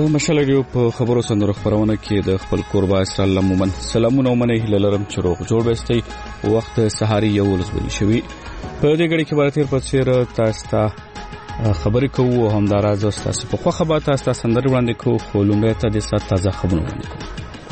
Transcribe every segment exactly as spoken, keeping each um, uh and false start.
د مشال ریډیو په خبرو سندرو خبرونه کې د خپل قربا اسرائیل مومن سلامونه ومنه هللرم چروغ جوړ بستي وخت سحری یو ولزبلی شوی په دې غړي کې براتیر په څیر تاسو ته خبرې کوو هم دراز تاسو په خو خبره تاسو سندري وړاندې کوو خو لومړی ته د سات تازه خبرونه وړاندې کوو.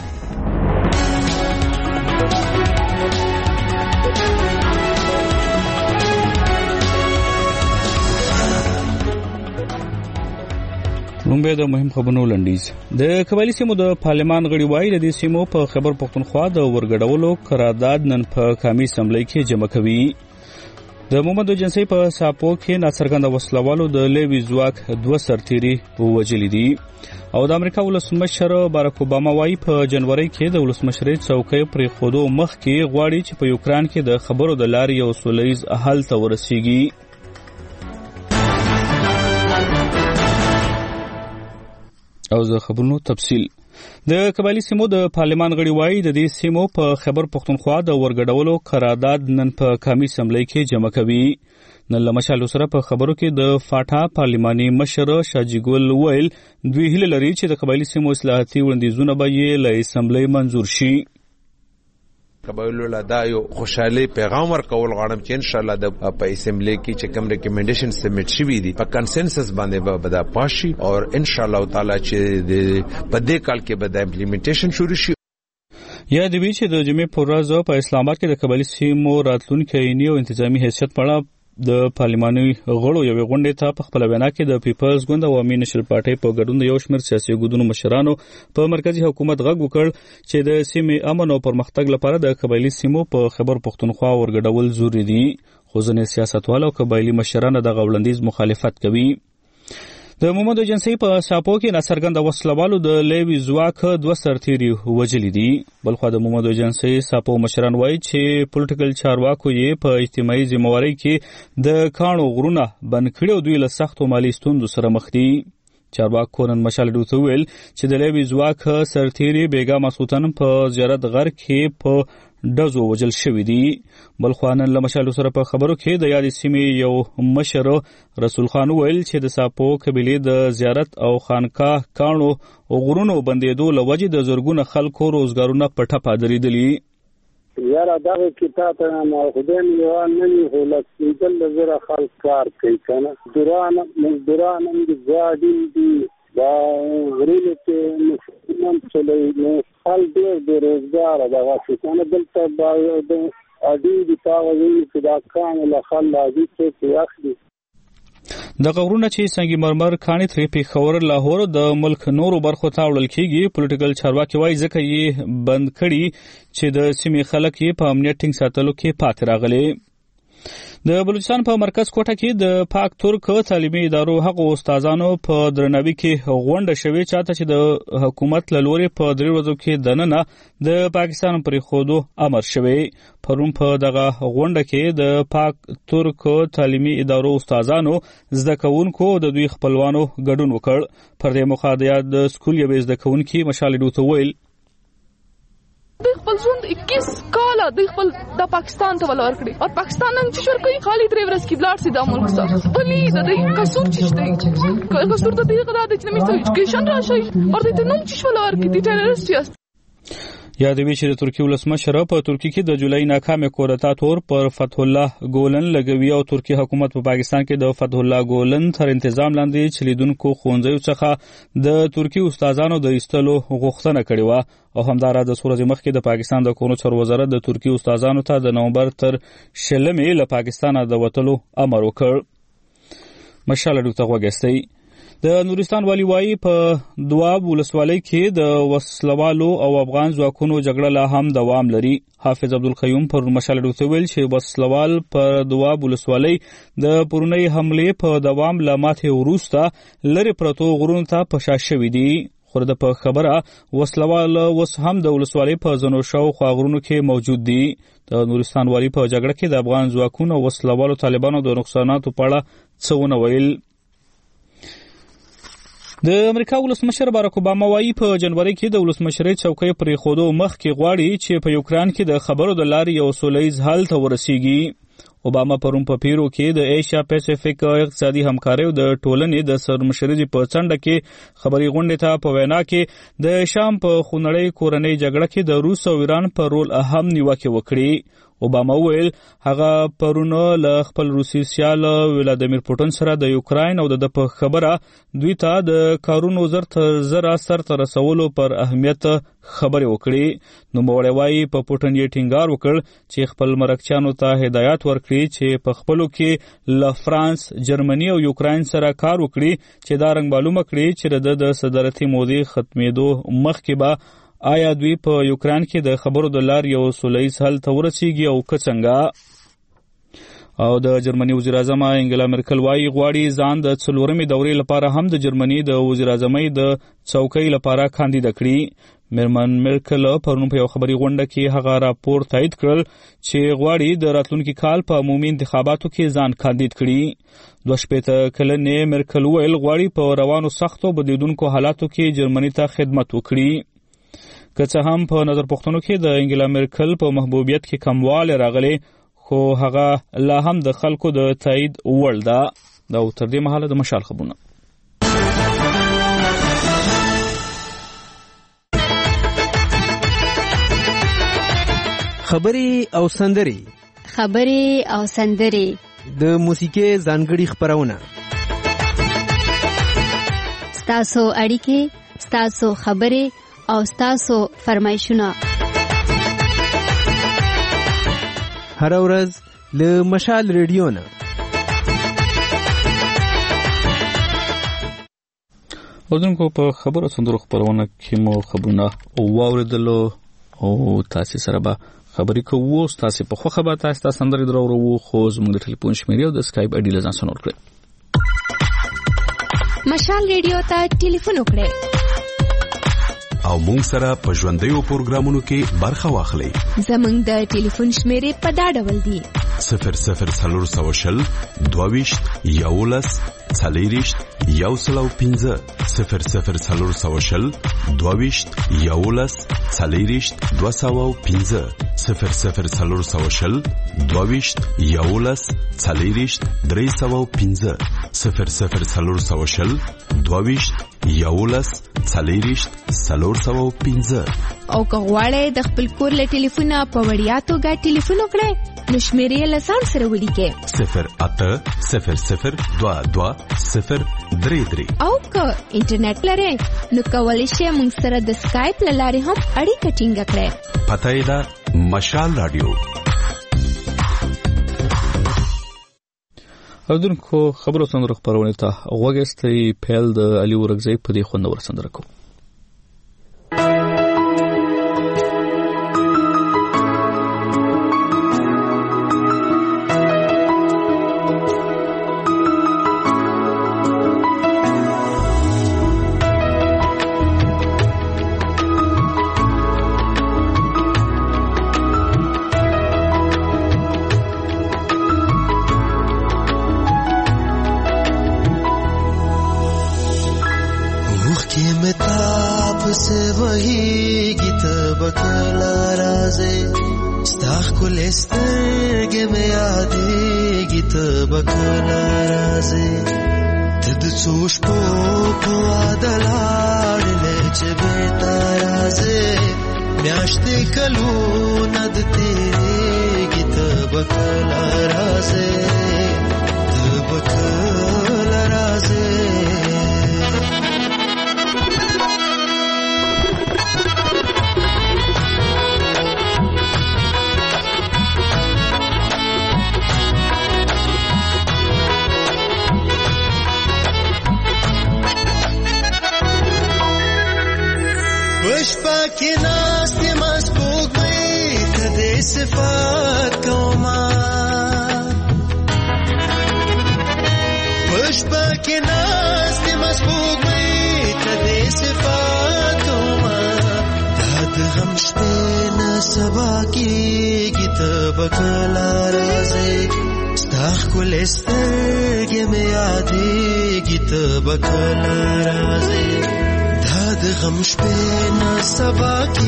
لومړی د مهم خبرونو لنډیز. د قبایلی سیمو د پارلمان غړي وایي د دې سیمو په خیبر پختونخوا د ورګډولو قرارداد نن په قومي اسمبلی کې جمع کوي. د محمد ایجنسی په ساپو کې ناڅرګنده وسلوالو د لیوي ځواک دوه سرتیري ووجلي دي او د امریکا ولسمشر باراک اوباما وایي په جنوري کې د ولسمشرۍ څوکۍ پرې خودو مخ کې غواړي چې په یوکران کې د خبرو د لارې یو سولیز حل ته ورسیږي. او زه خبرونو تفصیل. د قبایلی سیمو د پارلمان غړي وایي د دې سیمو په خیبر پختونخوا د ورګډولو قرارداد نن په قومي اسمبلی کې جمع کوي. نن له مشالو سره په خبرو کې د فاټا پارلماني مشر شاجي ګل ویل دوی هیله لري چې د قبایلی سیمو اصلاحاتي وړاندیزونه به یې له اسمبلی منظور شي. قبایلو له دا یو خوشحالي پیغام ورکول غواړم چې ان شاء الله د په اسمبلی کې چې کوم ریکمنډیشن سبمټ شوي دي په کنسنسس باندې به دا پاشي او ان شاء الله تعالی چې د په دې کال کې به د امپلیمنټیشن شروع شي. یا د وی چې د جمعې پر ورځ په اسلام آباد کې د قبایلی سیمو راتلونکي عیني او انتظامی حیثیت په اړه د پارلماني غړو یوې غونډې ته په خپل وینا کې د پیپلز ګوند او عوامي نشل پارټۍ په ګډون د یو شمېر سیاسي ګوندونو مشرانو په مرکزی حکومت غږ وکړ چې د سیمې امن او پرمختګ لپاره د قبایلی سیمو په خیبر پختونخوا ورګډول ضروري دي. خو ځینې سیاستوال او قبایلی مشران دغه وړاندیز مخالفت کوي. د محمد ایجنسی په ساپو کې ناڅرګنده وسلوالو د لیوي ځواک دوه سرتیري وجلي دي. بلخوا د محمد ایجنسی ساپو مشران وایي چې پولیټیکل چارواکو یې په اجتماعي ذمہوارۍ کې د کاڼو غرونه بند کړي او دوی له سختو مالي ستونزو سره مخ دي. چارواکو نن مشال ډیو ته ویل چې د لیوي ځواک سرتیري بیګا مسعودن په زیارت غر کې په ډزو وجل شوی دی. بلخوا نن له مشالو سره په خبرو کې د یاد سیمې یو مشر رسول خان ویل چې د ساپو قبیلې د زیارت او خانقاه کاڼو او غرونو بندېدو له وجې د زرګونه خلکو روزګارونه په ټپه درېدلي. یاره دغه کتاب ته ماخذین یو نن هولکېدل زره خلک کار کوي کنه دران مزدوران د زادین دي دا غریب ته مسلمان چلای نو حال ډېر د روزګار دغه څنګه دلته باید اډي د تاوزي چې دا کان له خل لازم چې اخلي. د غورونه چې سنگي مرمر کاني ترې پیښور لاهور د ملک نورو برخو ته وړل کیږي. پولیټیکل چارواکي وایي ځکه یې بند کړي چې د سیمې خلک یې په امنیت ټینګ ساتلو کې پاتې راغلي. د بلوچستان په مرکز کوټه کې د پاک ترک تعلیمي ادارو هغو استادانو په درناوي کې غونډه شوې چاته چې د حکومت له لوري په درې ورځو کې دننه د پاکستان پرې خودو امر شوی. پرون په دغه غونډه کې د پاک ترک تعلیمي ادارو استادانو زده کوونکو د دوی خپلوانو ګډون وکړ. پر دې مخادیات د سکول یوې زده کوونکي مشال ډیو ته ویل د خپل ژوند اکیس کاله د خپل د پاکستان ته ولور کړی او پاکستان نن چې شور کوي خالي درې ورځې کې بلار سي د ملک سره پلی د دې کسور چې دی کسور د دې غدا د چې نمیته ایجوکیشن راشي او د دې نوم چې ولور کې د ټیرریست یاست. یادوي چې د ترکیې ولسمشر په ترکیه کې د جولای ناکامه کودتا تور پر فتح الله ګولن لګوي او ترکیه حکومت په پاکستان کې د فتح الله ګولن تر تنظیم لاندې چلیدونکو خونځو څخه د ترکیې استادانو د ایستلو غوښتنه کړې و او همدارا د سورج مخ کې د پاکستان د کورونو چارو وزارت د ترکیې استادانو ته د نومبر تر شلمې له پاکستان د وټلو امر وکړ. مشال ډوته وګستي. د نورستان والی وایي په دواب ولسوالۍ کې د وسلوالو او افغان ځواکونو جګړه لا هم دوام لري. حافظ عبدالقیوم پر مشال ډوته ویل چې وسلوال پر دواب ولسوالۍ د پرونی حملې په دوام لا ماتې وروسته لري پرتو غرونو ته پشا شوي دي. خو د په خبره وسلوال اوس هم د ولسوالۍ په ځینو شاوخوا غرونو کې موجود دي. د نورستان والی په جګړه کې د افغان ځواکونو او وسلوالو طالبانو د نقصاناتو په اړه څه ونه ویل. د امریکا ولسمشر باراک اوباما وایي په جنوري کې د ولسمشرۍ څوکۍ پرې خودو مخ کې غواړي چې په یوکران کې د خبرو د لارې یو سولیز حل ته ورسیږي. اوباما پرون په پیرو کې د ایشیا پیسفیک اقتصادي همکارۍ د ټولنې د سرمشرۍ په څنډه کې خبري غونډې ته په وینا کې د شام په خونړۍ کورنۍ جګړه کې د روس او ایران په رول اهم نیوکه وکړي. اوباما وویل هغه پرون له خپل روسي سیال ولادیمیر پوټین سره د یوکراین او د په خبره دوی ته د کارونو زر تر زر اثر تر رسولو پر اهمیت خبرې وکړي. نو موړوي په پوټین یې ټینګار وکړ چې خپل مرکچانو ته هدایت ورکړي چې په خپلو کې له فرانس، جرمني او یوکراین سره کار وکړي چې دا رنګ معلومه کړي چې د صدارتي مودې ختمېدو مخکې به آیا دوی په یوکراین کې د خبرو د لارې یو سولیز حل ته ورسیږي او که څنګه. او د جرمني وزیر اعظم انګلا مرکل وايي غواړي ځان د څلورمې دورې لپاره هم د جرمني د وزیر اعظمۍ د څوکۍ لپاره کاندید کړي. میرمن مرکل پرون په یو خبري غونډه کې هغه راپور تایید کړل چې غواړي د راتلونکي کال په عمومي انتخاباتو کې ځان کاندید کړي. دوه شپېته کلنې مرکل ویل غواړي په روانو سختو بدلیدونکو حالاتو کې جرمني ته خدمت وکړي. که څه هم په نظر پوښتنو کې د انګلا مرکل په محبوبیت کې کموالی راغلی خو هغه لا هم د خلکو د تایید وړ ده. دا تر دې مهاله د مشال خبرونه. خبري او سندري خبري او سندري د موسیقي ځانګړي خبرونه ستاسو اړیکې ستاسو خبري او ستاسو فرمایشونه هر ورځ له مشال ریډیو نه. اوردونکو په خبرو سندرو خبرونه کې مو خبرونه واوریدلو او تاسو سره به خبرې کوو. تاسو په خو خبره تاسو سندرې درو خو زموږ د ټلیفون شمیرې او د اسکایپ اډي لزان سنور کړئ. مشال ریډیو ته ټلیفون وکړئ او مونږ سره په ژوندیو پروګرامونو کې برخه واخلئ. زموږ د ټلیفون شمیرې په دا ډول دي: صفر صفر څلور سوه شل دوه ویشت یولس څلېرویشت یو سل او پنځه صفر صفر څلور سوه شل دوه ویشت یولس څلېرویشت دوه سوه او پنځه صفر صفر څلور سوه شل دوه ویشت یولس څلېرویشت درې سوه او پنځه صفر صفر څلور سوه شل دوه ویشت یولس څلېرویشت څلور سوه او پنځه. او که غواړئ د خپل کور له ټلیفونه په وړیا توګه ټلیفون وکړئ نو شمیرې له ځان سره ولیکئ: صفر اته صفر صفر دوه دوه صفر درې درې. او که انټرنیټ لرئ نو کولی شئ موږ سره د سکایپ له لارې هم اړیکه ټینګه کړئ. پته یې ده مشال رادیو. اوردونکو خبرو سندرو خبرونه ته غوږ استئ. پیل د علي ورغزی په دې خوندور سندره کو.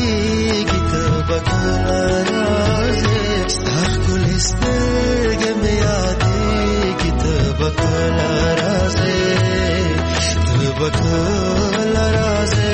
Stach kul ist der بکلا رازه ته بکلا رازه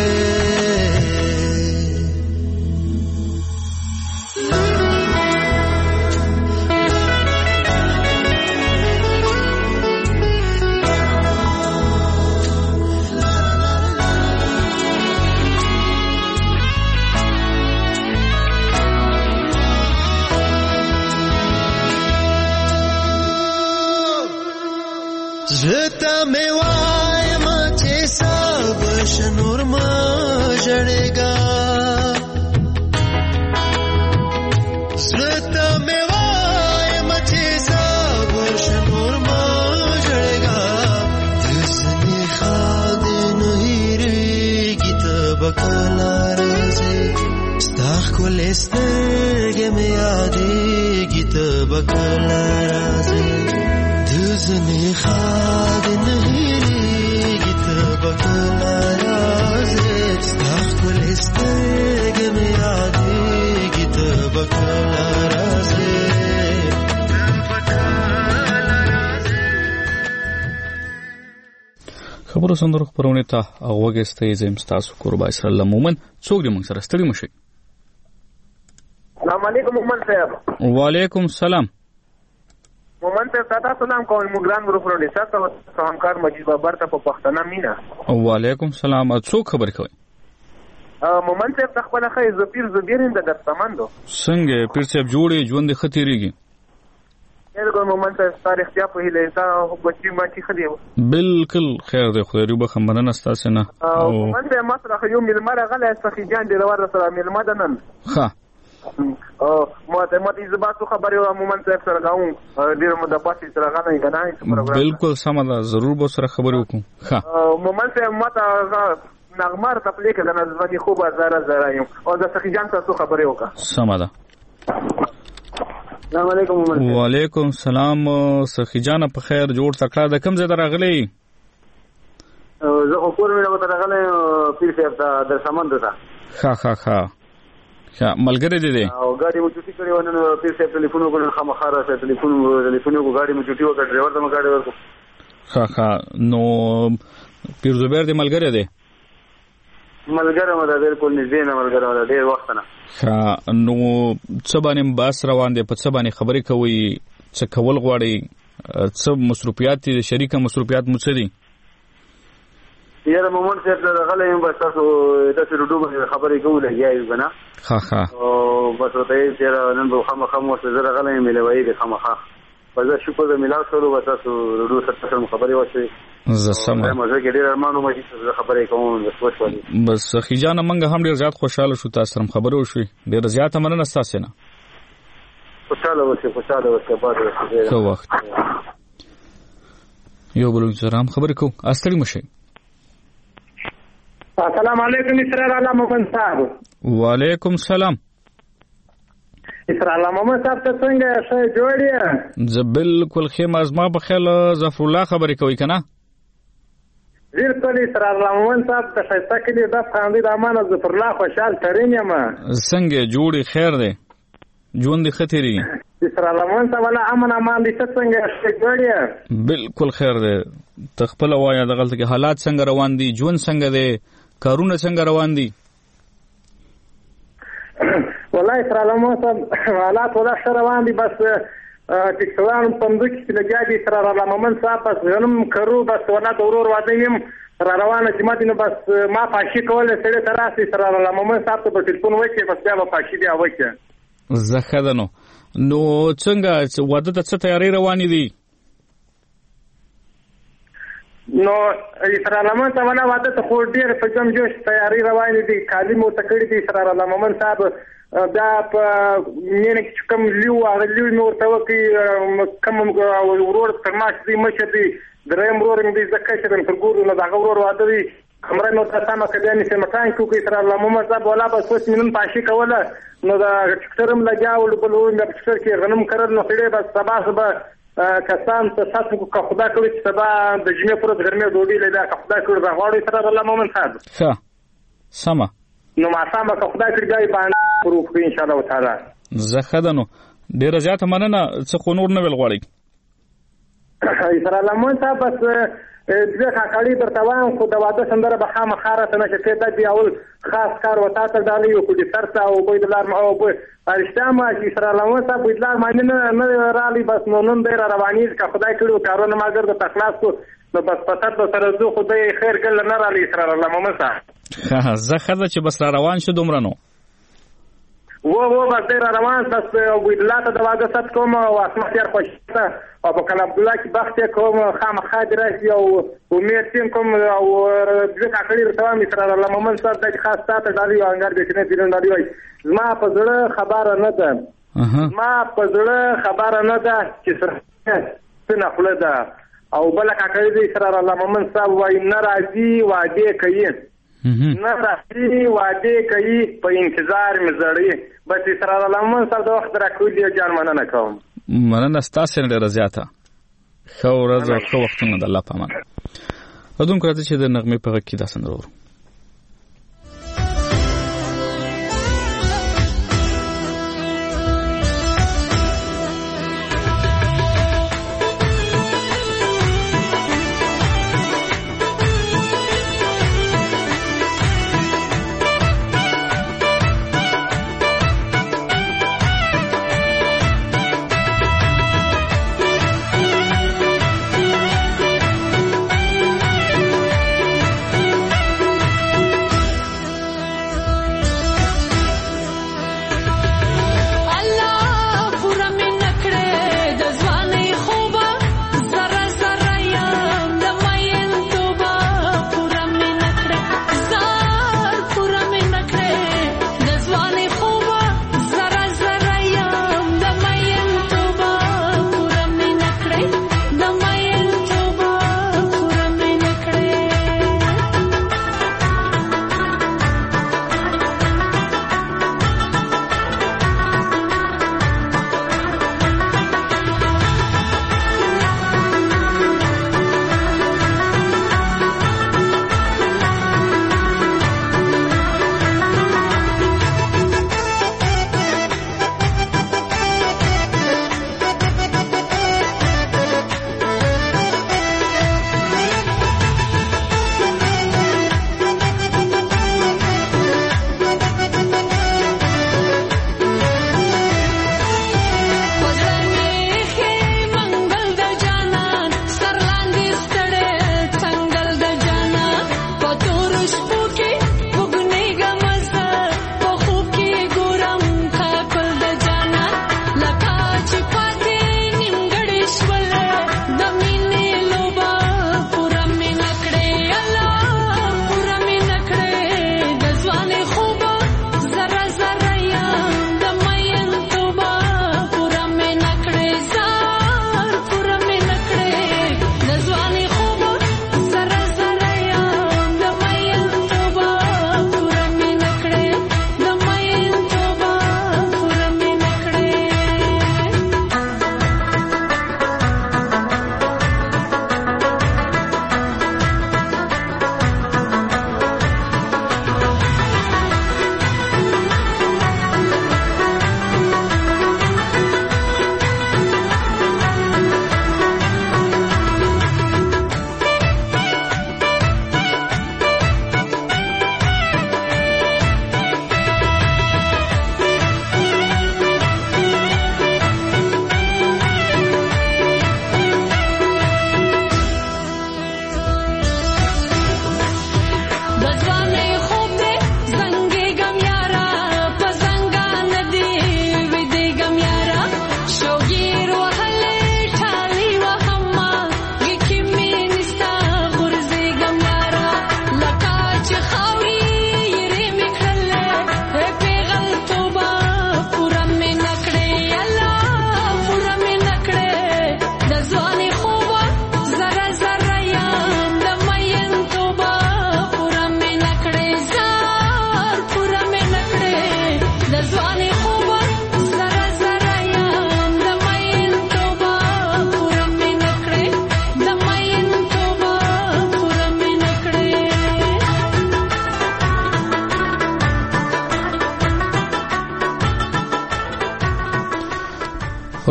زتا میں وایم چې سب شنور ما جړېګا زتا میں وایم چې سب شنور ما جړېګا دسنی خاد نه هېرېږي ته بکلا رازه ستا ښکلې سترګې مې یادېږي ته بکلا رازه زنی خاد نہیں گیت بکلا رازے ستاخ کلستگ میں آدھے گیت بکلا رازے خبرو سندرو خبرونه ته اوګسته زم تاسو قربای سره لمومن څوک دې موږ سره ستړي مشي. السلام علیکم مومن صاحب. وعلیکم السلام. مومن صاحب تاسو سلام کوم مګران ورو دي تاسو همکار مجید بابر ته په پښتنه مینا. وعلیکم السلام. څوک خبر کوي؟ مومن صاحب تخپل خې زپیر زبیرین د دستمندو څنګه پیر صاحب جوړي ژوند خطرېږي. یلګو مومن صاحب تاریخ بیا په هله تا بچی ما کی خدیو بالکل خیر دی خو ریوبه خمنن استاسه نه. مومن صاحب مطرح یو ملمره غله سخی جان دی لور سره ملمده نن. ها او ماته ماته زباتو خبره و مومن صاحب سره غاون ډیر مده پاتې سره غنه غنای پروګرام بالکل سم ده ضرور به سره خبرې وکړو. ها مومن صاحب ماته نغمار تپلیک د نظمنی خوب زره زره یم او د سخی جان تاسو خبرې وکړه. سم ده. السلام علیکم مومن صاحب. وعلیکم السلام. سخی جان په خیر جوړ تکړه د کم ځای راغلی؟ زه خو کور مې راغلی پیر صاحب ته در سمند ته. ها ها ها ښه ملګری دی دی او ګاډي مو چټي کړی ونه پیر صاحب ټلیفون وکړ خامخاره سره ټلیفون ټلیفون وکړ ګاډي مو چټي وکړ ډرایور ته مو ګاډي ورکړ. ښه ښه نو پیر زبیر دی ملګری دی؟ ملګری مو دا بالکل نږدې نه ملګری مو دا ډېر وخت نه. ښه نو څه باندې بحث روان دی په څه باندې خبرې کوئ څه کول غواړئ څه مصروفیات دي شریکه مصروفیات مو څه دي؟ یاره مومن صاحب غلی یم بس تاسو داسې ډوډو باندې خبرې کوو لګیا یو که نه. ښه ښه او بس ورته یې چې نن به خامخا مو ورته زه غلی یم میلوایي دی خامخا بس زه شکر د میلاو شولو بس تاسو ډوډو سره سره مو خبرې وشوې زه سمه مزه کې ډېر ارمان وم چې زه خبرې کوم بس وشولې بس سخي جانه موږ هم ډېر زیات خوشحاله شو تاسو سره خبرې وشوې ډېره زیاته مننه ستاسې نه. خوشحاله اوسئ خوشحاله اوسئ باد اوسئ ښه وخت. یو بل سره هم خبرې کوو ستړي مه شئ. السلام علیکم اسرار الله مومن صاحب. وعلیکم السلام. اسرار الله مومن صاحب ته څنګه ښه جوړ یې؟ زه بالکل ښه یم زما په خیال ظفر الله خبرې کوي که نه؟ بالکل اسرار الله مومن صاحب د ښایسته کلي د خاندي د امانه ظفر الله خوشحال ترین یم. څنګه جوړې خیر دی ژوند دې ښه تېرېږي؟ اسرار الله مومن صاحب الله امن امان دي ته څنګه ښه جوړ یې؟ بالکل خیر دی. ته خپله وایه دغلته کې حالات څنګه روان دي ژوند څنګه دی کارونه څنګه روان دي؟ والله اسرار الله مومن صاحب حالات ولا ښه روان دي بس ټیکټران په مځکه کې لګیا دي اسرار الله مومن صاحب بس غنم کرو بس ولا د ورور واده یم را روانه جمعه دي نو بس ما پاشي کولی سړی ته راسي اسرار الله مومن صاحب ته به ټلیفون وکړې بس بیا به پاشي بیا وکړې. زه ښه ده نو نو څنګه واده ته څه تیارۍ روانې دي؟ نو اسرار الله مومن صاحب نه واده ته خو ډېر په جم جوش تیاري روانې دي کالي مو ورته کړي دي اسرار الله مومن صاحب بیا په مینه کې چې کوم لیو هغه لیو مې ورته وکړي کوم ورور تر ما چې دی مشر دی دریم ورور مې دی زه کشر یم تر ګورو نو د هغه ورور واده دی کمره مې ورته سمه کړه بیا مې سمټان کې وکړي اسرار الله مومن صاحب ولا بس اوس مې نن پاشي کوله نو د ټکټر هم لګیا ول بل وم د ټکټر کې غنم کرل نو سړی بس سبا سبا کسان ته ساتو کو خدا کوي چې سبا د جمعې پر غرمه ډوډۍ لیدا خدا کوي راغړې سره الله مومن صاحب. ښه سمه نو ما سمه خدا کوي ځای باندې پروف کوي ان شاء الله تعالی. زه ښه ده نو ډېره زیاته مننه څه خو نور نه ویل غواړئ؟ سره لمن صاحب بس دغه کاکړي درته وایم خو د واده سندره به خامخا راته نشي کېدای دی اول خاص کار وتا ته ډالۍ او کو دي ترته او په دلار او په ارشته ما چې سره لمن صاحب په دلار باندې نه نه رالي بس نو نن ډیر رواني کا خدای کړو کارونه ما ګر د تخلاص کو نو بس پتات سره زو خدای خیر ګل نه رالي سره لمن صاحب زه خدای چې بس را روان شو دومره نو و و بس ډیر روان بس او الله ته د واده ست کوم او اسمه تیر خوشته او په کله عبد الله کې بخت کوم خامخا درځي او امید تیم کوم او دغه کاکړي ته مې سره لمن صاحب د خاص ساته دالي او انګار دې نه دیرن دالي وای ما په زړه خبره نه ده ما په زړه خبره نه ده چې سره څنګه خله ده او بل کاکړي دې سره لمن صاحب وای ناراضي واده کوي نه راځي واده کوي په انتظار مې زړی بس سره لمن صاحب د وخت راکوي جان مننه کوم مننه ستاسو نه ډیره زیاته خو ورځ او خو وختونه د الله په امان ودون کړه چې د نغمه په کې دا سندرو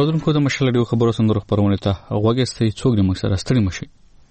اورونکو د مشال ډیو خبرو سندرو خبرونه ته غوږی څوک د مکسر استړي مشي.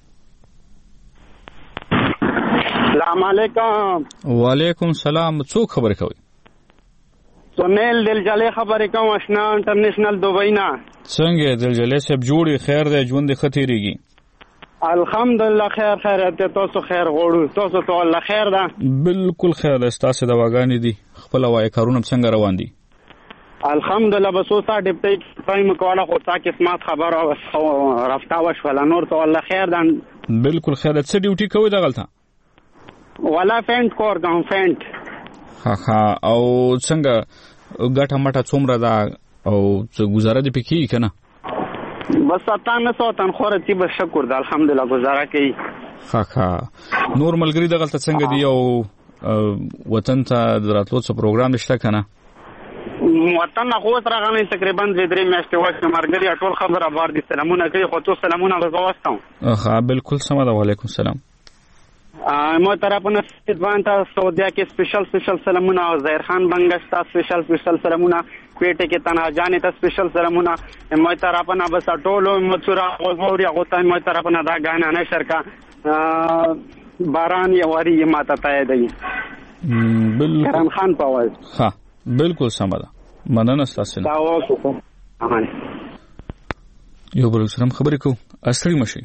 السلام علیکم. وعلیکم السلام. څوک خبرې کوي؟ سنیل دلجلې خبرې کوم آشنا انټرنیشنل دوبۍ نه. څنګه دلجلې صاحب جوړي خیر دی ژوند خطرېږي؟ الحمدلله خیر خیریت تاسو خیر غوړو تاسو ته الله خیر ده؟ بالکل خیر ده. تاسو د واګانی دي خپل وای کارونه څنګه روان دي؟ الحمدلله بس اوسه ډیپټي ټایم کوله خو تا قسمت خبر او رافتا وشول نور ته الله خیر ده. بالکل خیر ده. څه ډیوټي کوي د غلطه؟ ولا فینټ کور کوم فینټ. ها ها او څنګه ګټه مټه څومره ده او څه گزاره دي پکې کنه؟ بس ستانه سو تن خورتي بس شکر ده الحمدلله گزاره کوي. ها ها نور ملګری د غلطه څنګه دی او وطن ته دراتلو څه پروګرام نشته کنه؟ وطن خو تر غنې تقریبا درې میاشتې وخت مرګري ټول خبره بار دي سلامونه کوي خو تو سلامونه غوښتم. ها بالکل سم ده. وعلیکم السلام. مو طرفنا ستوانتا سعودیا کې سپیشل سپیشل سلامونه او ظاهر خان بنگشتا سپیشل سپیشل سلامونه کوټه کې تنها جانې ته سپیشل سلامونه مو طرفنا بس ټولو مڅورا غووري غوته مو طرفنا دا غانا نه شرکا باران یواري ماته تای دی. بالکل کرم خان پاوال. ها بالکل سم ده. مننه تاسو. دا وڅو امان یو بل سره خبرې کوو اصلي مشي.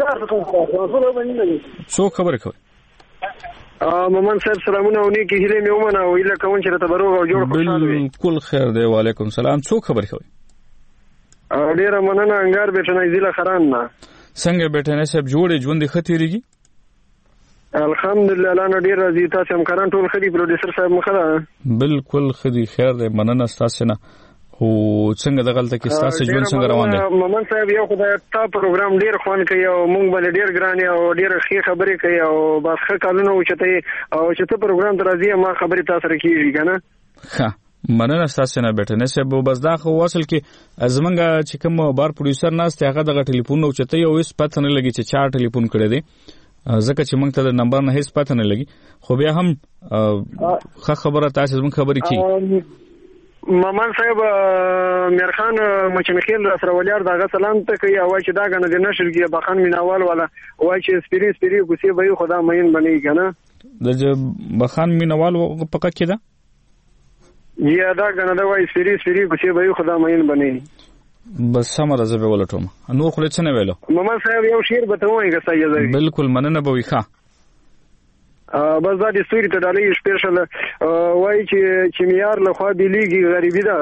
څو خبرې کوي؟ مومن صاحب سلامونه او نیکی هیله مې ومنه او هیله کوم چې ته بروغ او جوړ خوشاله وي. بالکل خیر دی. وعلیکم السلام. څو خبرې کوي؟ ډیره مننه انګار بیٹنه زیله خران نه. څنګه بیٹنه صاحب جوړې ژوند خطرېږي؟ الحمدلله لانا ډیر راضي. تاسو هم کران ټول خدي پروډوسر صاحب مخه؟ بالکل خدي خیر دی. مننه تاسو نه. او څنګه د غلطه کې تاسو ژوند څنګه روان دي؟ مومن صاحب یو خدای تا پروګرام ډیر خوان کوي او مونږ باندې ډیر ګران او ډیر ښه خبرې کوي او بس ښه کارونه وچته او چې ته پروګرام درازي ما خبرې تاسو سره کیږي کنه؟ ښه مننه تاسو نه بیٹه نه سبب بس دا خو واصل کې ازمنګ چې کوم بار پروډوسر ناست هغه د ټلیفون وچته یو اس پته نه لګي چې چا ټلیفون کړی دی ځکه چې موږ ته د نمبر نه هیڅ پته نه لګي خو بیا هم ښه خبره تاسو زموږ خبرې کی. مامان صاحب میرخان مچنخیل را سره ولیار دغه سلام ته کوي او چې دا غنه د نشر کې بخان میناوال والا وای چې سپری سپری کوسي به خدا مین بنی کنه د بخان میناوال پکا کېده یا دا غنه دا وای سپری سپری کوسي به خدا مین بنی. بس سم راځه به ولټوم نور خو څه نه ویلو. مامان صاحب یو شعر به ته وایي که سایه بالکل مننه به وي. ښه بس دا د ستوري ته ډالۍ سپیشل وای چې چې میار له خوا بیلیږي غریبي ده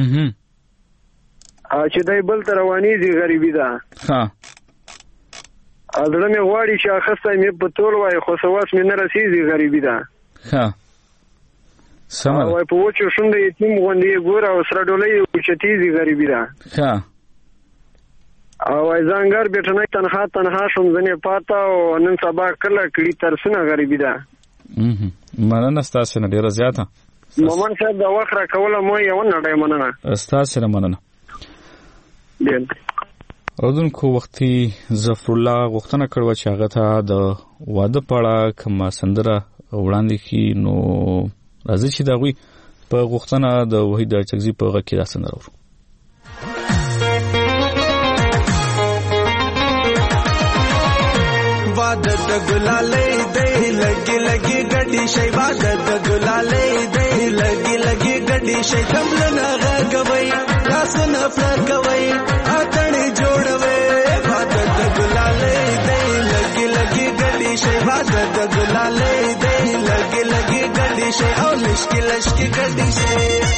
چې دای بل ته روانېږي غریبي ده. ها زړه مې غواړي چې اخسته مې په ټول وای خو سواس مې نه رسېږي غریبي ده. ها سمه وای په وچو شونډې یتیم غوندې ګوره او سره ډولۍ اوچتېږي غریبي ده. ها او ځانګر بیٹنه تنها تنها شوم ځنې پاته او نن سبا کله کړي ترسونه غریبي ده. مننه تاسو نه ډیره زیاته. مومن صاحب دا وخت را کوله مو یو نه ډای مننه. تاسو نه مننه. بین اودونکو وختي ظفر الله غوښتنه کړو چې هغه ته د واده پاړه کوم سندره وړاندې کی نو راځي چې دا غوي په غوښتنه د وحید چغزي په غږ کې دا سندره ورو. वादत गुलाले दे लगी लगी गड्डी शै वादत गुलाले दे लगी लगी गड्डी शै कमल न गवई रासन फरकवई आतण जोड़वे वादत गुलाले दे लगी लगी गड्डी शै वादत गुलाले दे लगी लगी गड्डी शै और लिश्की लश्की गड्डी शै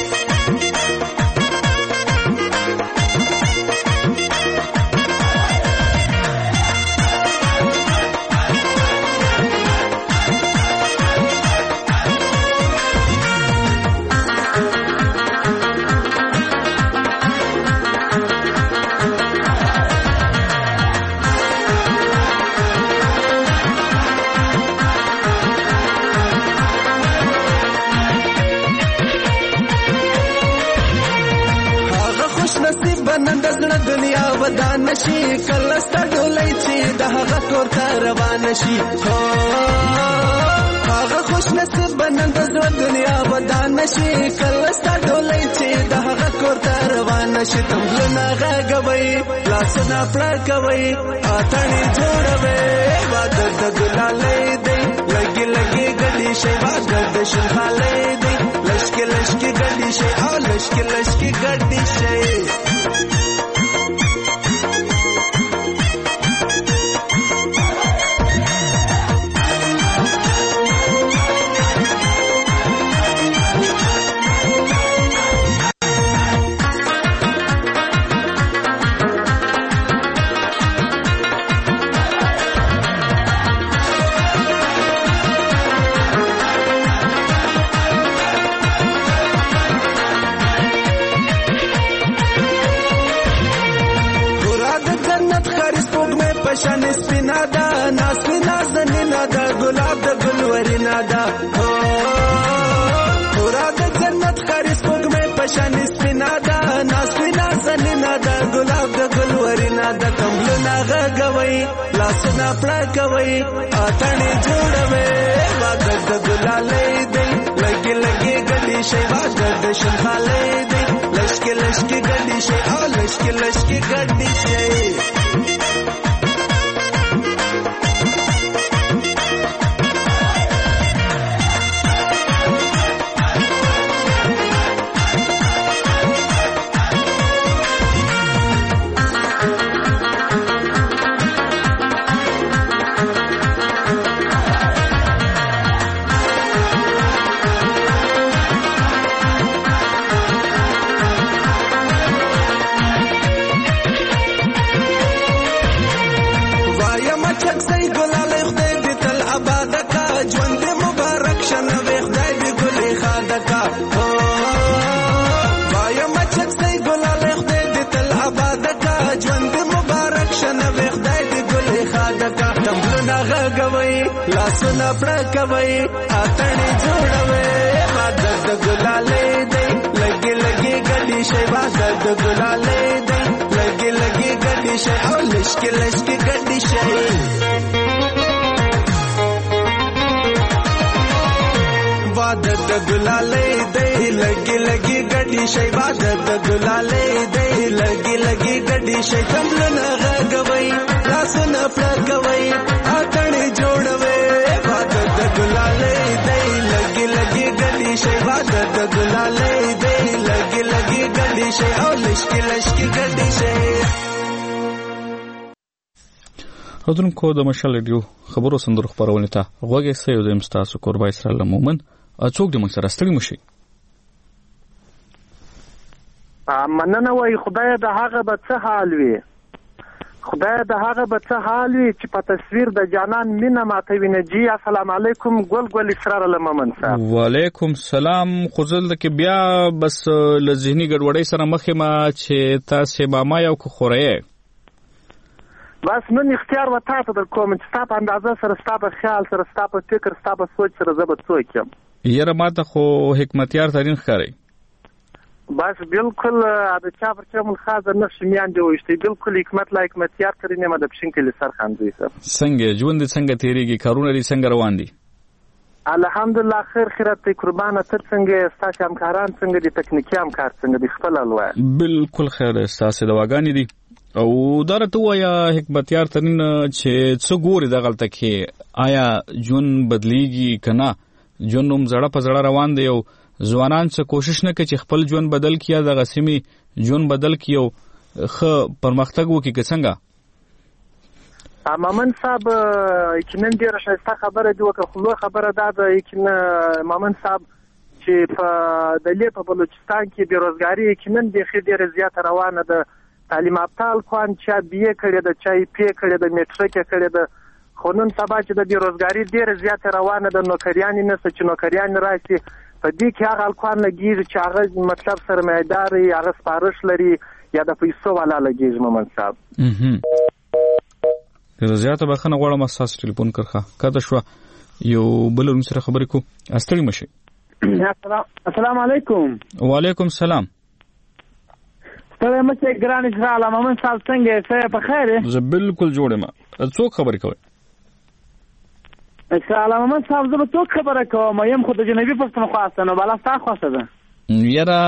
نن د زړه دنیا ودان نشي کله ستړولې چې د هغه کور ته روان شي. هغه خوش نصیب نن د زړه دنیا ودان نشي کله ستا ډولۍ چې د هغه کور ته روان نشي تمبلونه غږوي لاسونه پړکوي اتڼې جوړوي واده د ګلالۍ دی لګي لګي ګډې شي واده د شنخالۍ دی لشکې لشکې ګډې شي او لشکې لشکې ګډې شي شان سپینا دا ناس وینا زنینا دا گلاب دا گلورینا دا پورا دا جنت خاریس پوگ میں پشان سپینا دا ناس وینا زنینا دا گلاب دا گلورینا دا کمبلونا غگوئی لاسونا پڑکوئی آتانی جوڑوئی واگر دا گلالی دی لگی لگی گلی شی واگر دا شنخالی دی لشکی لشکی گلی شی او لشکی لشکی گلی شی لاسونه پړکوي اتڼې جوړوي واده د ګلالۍ دی لګي لګي ګډې شي واده د ګلالۍ دی لګي لګي ګډې شي او لشکې لشکې ګډې شي واده د ګلالۍ دی لګي لګي ګډې شي واده د ګلالۍ دی لګي لګي ګډې شي کملونه غږوي لاسونه پړکوي اتڼې جوړوي واده د ګلالۍ دی لګي لګي ګډې شي واده د ګلالۍ دی لګي لګي ګډې شي او لشکې لشکې ګډې شي راتلونکو د مشال ریډیو خبرو سندرو خبرونه ته غوږی سې د مستاسو قربای اسرائیل مومن اڅوک د مکسر استړي مشي مننه وای خدای د هغه به څه حال وي خدای د هغه به څه حال وي چې په تصویر د جانان مینه ماته ویني جی السلام علیکم ګل ګل اسرار الممن صاحب وعلیکم سلام خو زل کې بیا بس ل ذهني ګډوډۍ سره مخه ما چې تاسو ماما یو خورې بس نن اختیار وتا ته د کوم چې تاسو اندازه سره تاسو خیال سره تاسو فکر تاسو سوچ سره زبط سوچ یم یره ماته خو حکمتیار ترين ښکاری بس بالکل د چا پر چا مون خاطر نقش میان دی وشتي بالکل حکمت لا حکمتیار ترين ما د پښین کې سر خان دی سر څنګه ژوند څنګه تیریږي کارونه لري څنګه روان دي الحمدلله خیر خیرت قربانه تر څنګه ستاسو همکاران څنګه دي تکنیکی همکار څنګه دي خپل الوه بالکل خیر ستاسو دواګانی دي او درته وایا حکمتیار ترين چې څو ګوري د غلطه کې آیا جون بدلیږي کنه جون نوم زړه په زړه روان دی او ځوانان څه کوشش نه کوي چې خپل جون بدل کیا د غسیمي جون بدل کیو خ پرمختګ وکي که څنګه مامن صاحب یقینا ډیره شایسته خبره دی وکړه خو خبره ده د یقینا مامن صاحب چې په د لې په بلوچستان کې بیروزګاری یقینا د ډیره زیاته روانه ده تعلیم یافته الکوان چې بیا کړی د چای پی کړی د میټرک کړی د خونن سبا چې د بیروزګاری ډیره زیاته روانه ده نوکریان نه چې نوکریان راشي په دې کې هغه الکوان لګیږي چې هغه مطلب سرمایدار هغه سپارښت لري یا د پیسو والا لګیږي مامن صاحب د زیاته بخنه غواړم اساس ټلیفون کرخه کده شو یو بل نوم سره خبرې کو استړي مشي السلام علیکم وعلیکم السلام ستړي مشه ګران اسرائیل مامن صاحب څنګه څه په خیر زه بالکل جوړم څوک خبرې کوي اسلام محمد صاحب زه به څوک خبره کوم یم خو د جنوبي پښتونخوا څخه نو بله ستا خوښه ده یاره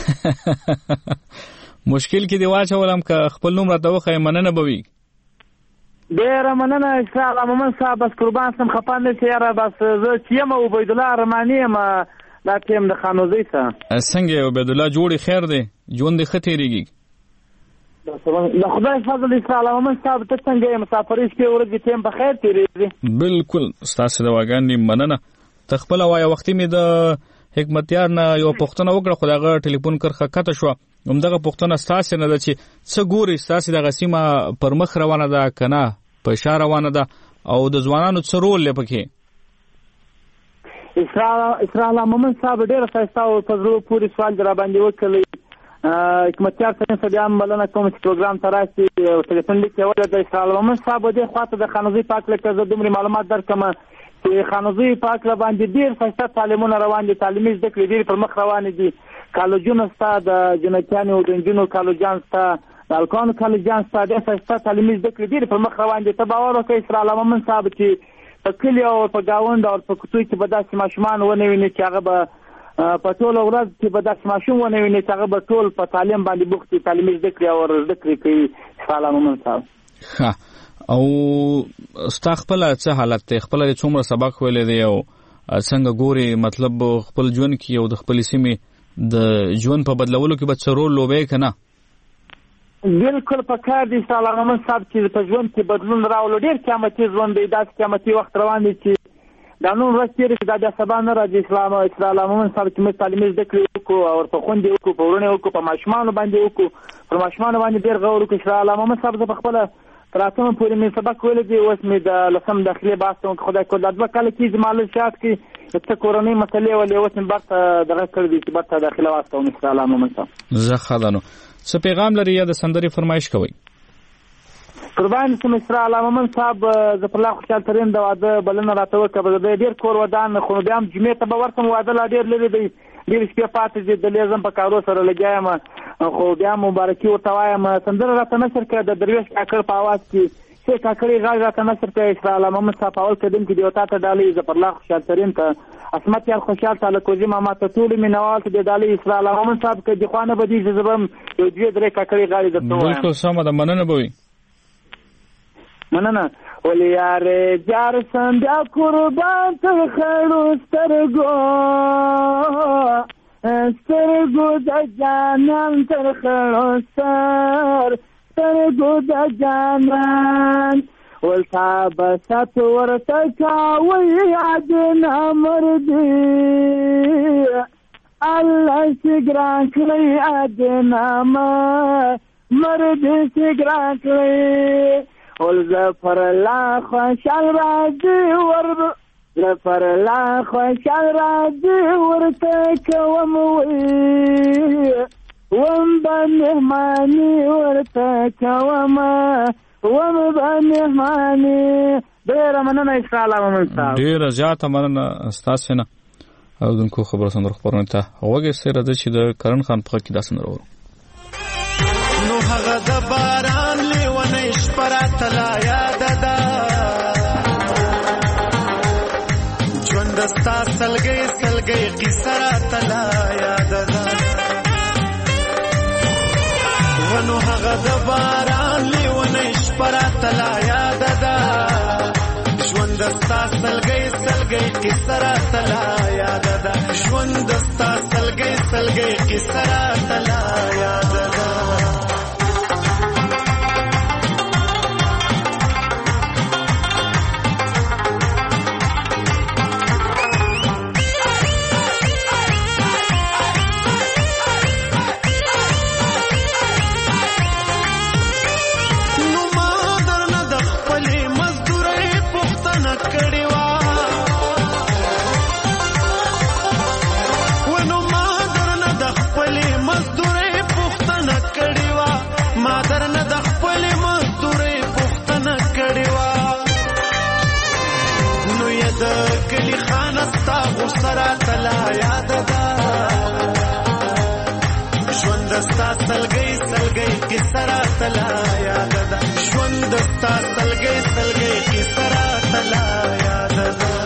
مشکل کې دی واچولم که خپل نوم راته وښیې مننه به وي ډېره مننه اسلام محمد صاحب بس قربان سم خفه نه شې یاره بس زه چې یم عبیدالله رحماني یم دا ټیم د خانوزۍ څخه څنګه یې عبیدالله جوړې خیر دی ژوند دې ښه تېرېږي د خدای فضل اسلام محمد صاحب ته څنګه یې مسافرۍ شپې ورځې ټیم په خیر تېرېږي بلکل ستاسې دواګانې مننه ته خپله وایه وختي مې د حکمتیار نه یوه پوښتنه وکړه خو د هغه ټلیفون کرښه کته شوه همدغه پوښتنه ستاسې نه ده چې څه ګورې ستاسې دغه سیمه پر مخ روانه ده که نه په شا روانه ده او د ځوانانو څه رول دی پکې اسرار محمد صاحب ډېره ښایسته او په زړه پورې سوال دې راباندې وکړی حکمتیار صاحب ته بیا هم بلنه کوم چې پروګرام ته راشي ټلیفون لیک یې ولګوه د اسرار محمد صاحب دې خواته د خانوزۍ په هکله که زه دومره معلومات درکړم چې خانوزۍ په هکله باندې ډېر ښایسته تعلیمونه روان دي تعلیمي زده کړې ډېرې پر مخ روانې دي کالجونه شته د جنتیانو د نجونو کالجان شته د هلکانو کالجان شته ډېر ښایسته تعلیمي زده کړې ډېرې پر مخ روان دي ته باور وکړه اسرار محمد صاحب چې په کلي او په ګاونډ او په کوڅو کې به داسې ماشومان ونه ویني چې هغه به په ټوله ورځ کې به داسې ماشوم ونه ویني چې هغه به ټول په تعلیم باندې بوخت دي تعلیمي زده کړې او زده کړې کوي اسرار محمد صاحب ښه او ستا خپله څه حالت دی خپله دې څومره سبق ویلی دی او څنګه ګورې مطلب خپل ژوند کې او د خپلې سیمې د ژوند په بدلولو کې به څه رول لوبوي که نه بلکل په کار دی اسرار محمد صاحب چې په ژوند کې بدلون راولو ډېر قیامتي ژوند دی داسې قیامتي وخت روان دی چې دا نن ورځ تېرې شي دا بیا سبا نه راځي اسلام اسرار محمد صاحب چې موږ تعلیمي زده کړې وکړو او ورته خوندې وکړو په وروڼې وکړو په ماشومانو باندې وکړو پر ماشومانو باندې ډېر غور وکړو اسرار محمد صاحب زه په خپله تر اتمه پورې مې سبق ویلی دی اوس مې د لسم داخلي بحث کوم که خدای کول دا دوه کاله کېږي زما لږ شات کې څه کورنۍ مسلې ولې اوس مې بر ته دغه کړی دی چې بر ته داخله واستوم اسرار محمد صاحب زه ښه ده نو څه پیغام لري یا د سندرې فرمایش کوئ قربان شم اسرار محمد صاحب زه پر لا خوشحال ترین د واده بلنه راته وکړه د ډېر کور ودان خو بیا هم جمعې ته به ورسم واده لا ډېر لرې دی ډېرې شپې پاتې دي د لیزم په کارو سره لګیا یم خو بیا مبارکي ورته وایم سندره راته نشر کړه د درویش کاکړ په اواز کې څه کاکړې غږ راته نشر کړه اسرار محمد صاحب اول قدم کې دی او تا ته ډالۍ زه پر لا خوشحال ترین ته اسمت یار خوشحال تعالی کوزي ماما ته ټولې مینوال ته دې ډالۍ اسرار محمد صاحب که د خوا نه به دي زه به هم یو دوې درې کاکړې غاړې درته ووایم بلکل سمه ده مننه به وي مننه ولې یارې جار سم بیا قربان تر خړو سترګو سترګو د جانان تر خړو سر سترګو د جانان ولتا بسات ورته کاوی یاد نامردي الله سګران کړی یاد نامردي سګران کړی ول زفر لا خوشال راځي ور زفر لا خوشال راځي ورته کوم وي وم بنهماني ورته کوم وم بنهماني ډېره مننه اسرار محمد صاحب ډېره زیاته مننه ستاسې نه اورېدونکو خبره سندرو خپرونې ته غوږ ایښتی راځئ چې د کرن خان په غږ کې دا سندره اورو نو هغه د باران لیونۍ شپه راته لا یاده ده ژوند ستا سلګۍ سلګۍ قیصه راته لا یاده ده ونو هغه د باران لیونۍ شپه راته لا یاده ده ژوند ستا سلګۍ سلګۍ قیصه راته لا یاده ده ژوند ستا سلګۍ سلګۍ قیصه راته لا یاده ده سراته لا یاد ده ژوند ستا سلګۍ سلګۍ کې سراته لا یاد ده ژوند ستا سلګۍ سلګۍ کې سراته لا یاد ده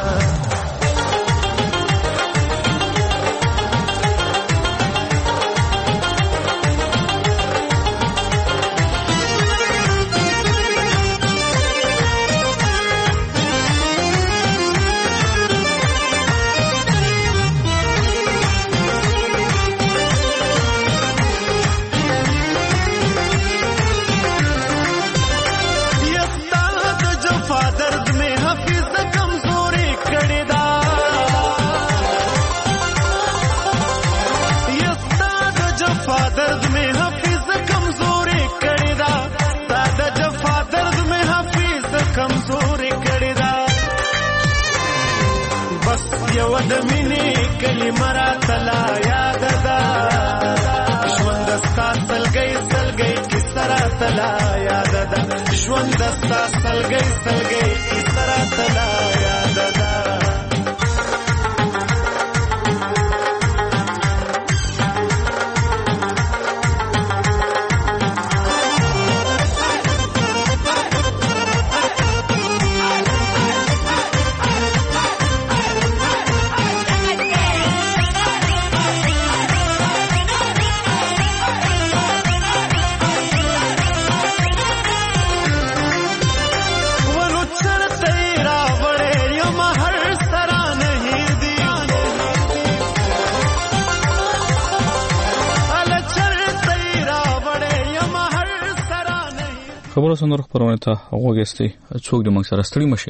کمزوري کړی دا بس یو د مینې کلمه راته لا یاد ده ژوند ستا سلګۍ سلګۍ کیسه راته لا یاد ده ژوند ستا سلګۍ سلګۍ کیسه راته لا یاد ده خبرو سندرو خبرونه ته وګورئ څوک د موږ سره ستړي مشي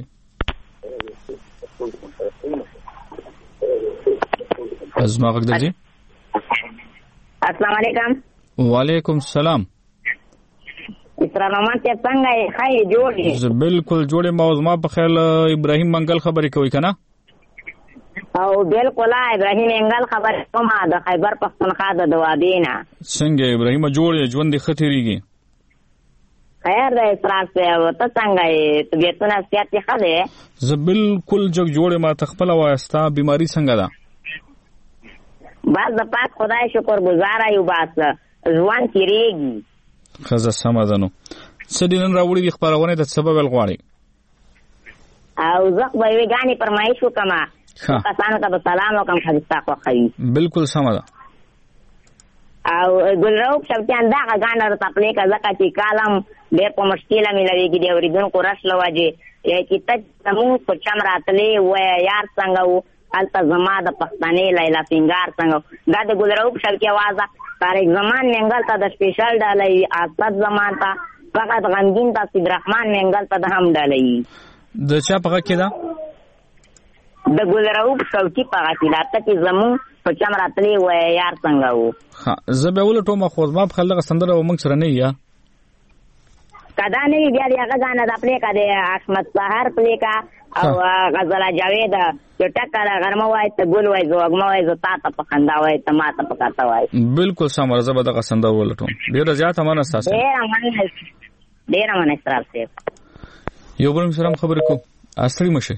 ازما غږ درځي السلام علیکم وعلیکم السلام اسرائیل ته څنګه یې خای جوړی زه بالکل جوړې موضوع په خیال ابراهیم منګل خبرې کوي کنه او بالکل ابراهیم منګل خبرې کومه د خیبر پختونخوا د دوابینا څنګه ابراهیم جوړې ژوند خطرېږي خیر د اسرائیل ته ته څنګه یې طبيعتونه سیاتي خده زه بالکل جوړ جوړې ما تخپل واسطه بیماری څنګه ده باز د پاک خدای شکر گزار یو باس ځوان تیریږي خزه سمادنو سدینن راوړي د خبرونه د سبب الغواړي او زخ به وی غاني پرمایش وکما کسانو ته سلام وکم حدیثه خو کوي بالکل سماده او ګلروب شپتان دا غاڼه ته پلي کا زکه چې کالم ډېر په مشکله ملويږي دی اوریدون کو رش لواجه یی چې تاسو په چم راتلې و یار څنګه و الته زما د پښتنې لیلا سنگار څنګه دا د ګلروب شپکی आवाज طارق زمان منګل ته د سپیشل ډالۍ اسد زمان ته فقط غمگین ته عبد الرحمن منګل ته د هم ډالۍ د چا په کې دا د ګلروب شپکی په کې لاته چې زمو په چم راتلې و یار څنګه و ها زه به ولټو ما خو ما په خلک سندره و موږ سره نه یا کدا نه بیا دی هغه غانه د خپل کده احمد سحر پلی کا او غزل جاوید یو ټکر غرمه وای ته ګل وای زوګما وای زتا ته پخندا وای ته ما ته پکاته وای بالکل سم زه به د سندره ولټو ډیر زیات امانه اساس ډیر امانه ډیر امانه استرال سي یو بل سلام خبر کو اصلي مشه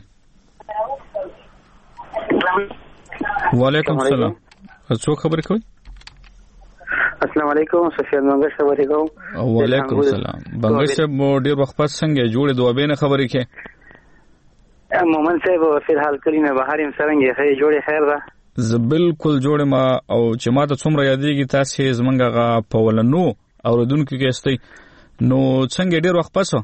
وعلیکم السلام څو خبر کوي السلام علیکم سفیر منګل خبرې کوم وعلیکم السلام بنګل صاحب ډیر وخت پس څنګه جوړې دوه بینه خبرې کې مومن صاحب په حال کلینه بهر هم څنګه خې جوړې خیر ده ز بالکل جوړې ما او چې ما ته څومره یادېږي تاسو زمونږه په ولنو اوردونکو کې استي نو څنګه ډیر وخت پس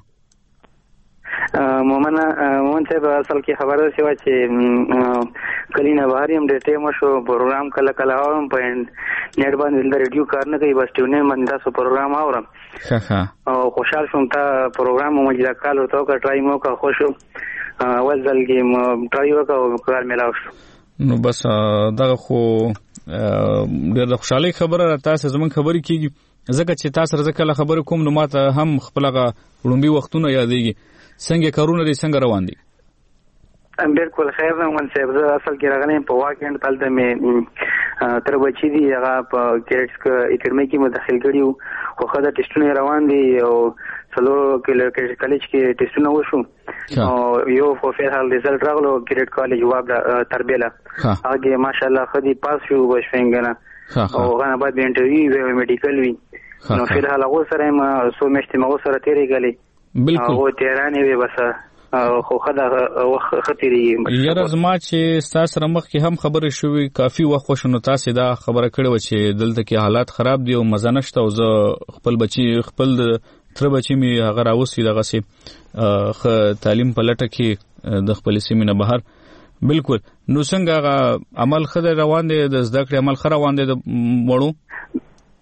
مومن مومن صاحب اصل کې خبره شوه چې کلینه بهر هم د ټیم شو پروګرام کله کله اورم په نیټ باندې د ریډیو کار نه کوي بس ټیونه من تاسو پروګرام اورم ها ها او خوشحال شوم تا پروګرام مو مجدا کال ورته کا ټرای مو کا خوشو اول ځل کې ټرای وکاو کار ملاو شو نو بس دغه خو ډېر د خوشحالي خبره تاسو زمون خبرې کیږي ځکه چې تاسو رزه کله خبرې کوم نو ماته هم خپلغه وړومبي وختونه یادېږي څنګه کارونه دي څنګه روان دي بالکل خیر نه من صاحب اصل کې راغلم په واکند تلته مې تر بچی دی هغه په کیټس اکیډمي کې مداخل کړیو خو خدای ټیسټونه روان دي او څلور کالج کې ټیسټونه وشو او یو خو په حال ریزلټ راغلو کریډ کالج جواب تربیله هغه ماشاءالله خدي پاس شو بشفنګنه او غنه بعد انټرویو وی میډیکل وی نو په حال هغه سره ما سو مشته مو سره تیرې غلي بالکل او تیرانه وی بس خو خدای وخت خطرې یاره زما چې تاسو رمخ کې هم خبرې شوې کافي وخت خوشنو تاسو دا خبره کړې و چې دلته کې حالات خراب دي او مزه نشته او زه خپل بچي خپل تر بچي می هغه راوسی دغه سي تعلیم په لټه کې د خپل سیمینه بهر بالکل نو څنګه عمل خدای روان دي د زده کړې عمل خره روان دي وړو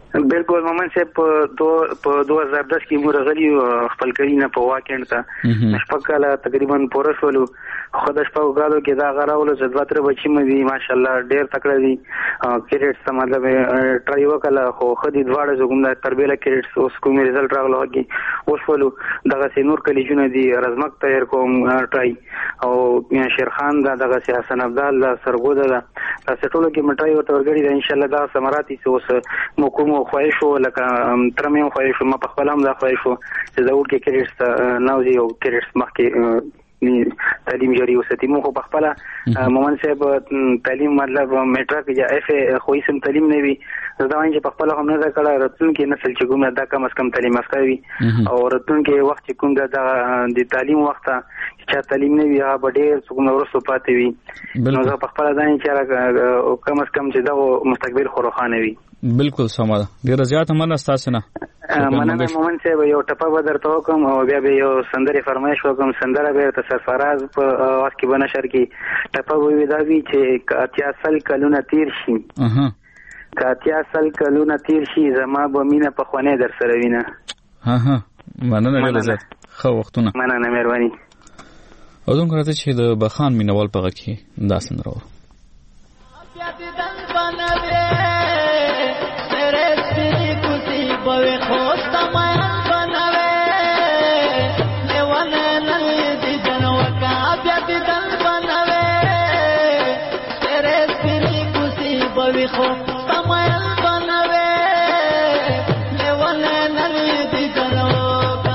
بالکل مومن صاحب په دو هزار دس کې موږ غلي خپل کړي نه په واکند ته شپږ کاله تقریبا پوره شولو خو د شپږ کالو کې دا غراولو چې دوه تر بچی مې دي ماشاءالله ډېر تکړه دي کریډټس ته مطلب ټرای وکړه خو خدي دواړه زګوم د تربیله کریډټس اوس کوم ریزلټ راغلو کې اوس ولو دغه سينور کلیجونه دي رزمک تیر کوم ټرای او شیر خان دا دغه حسن عبدال سرګود دا ټولو کې مټای ورته ورګړي دا ان شاء الله دا ثمراتي اوس مو کوم خواهشو لکه ترمیم خواهشو ما په خپل هم دا خواهشو چې دا ورکه کریډټس ناوزي او کریډټس مخکې تعلیم جاری وساتي مو په خپل مومن صاحب تعلیم مطلب میټرک یا اف ای خو یې سم تعلیم نه وي دا وایي چې په خپل هم نه دا کړه راتلون کې نسل چې کومه دا کم از کم تعلیم اسکوي او راتلون کې وخت کوم دا د تعلیم وخت چې تعلیم نه وي هغه ډېر څومره ورسو پاتې وي نو په خپل ځان چې کم از کم چې دا مستقبل خروخانه وي بالکل سمه ډیر زیات مننه تاسو نه مننه مومن صاحب یو ټپه به درته وکم او بیا به یو سندري فرمایش وکم سندره به ته سرفراز په واس کې بنشر کې ټپه وی دا وی چې اتیا سل کلونه تیر شي اها اتیا سل کلونه تیر شي زما به مینه په خونه در سره وینه اها مننه ډیر زیات خو وختونه مننه مهرباني او دوم کړه چې د بخان مینوال پغه کې دا سندره و بوي خوست مايان بنوي لونه نل دي جنوکا بیا دي دل بنوي تیرے سری کوسی بوي خوست مايان بنوي لونه نل دي جنوکا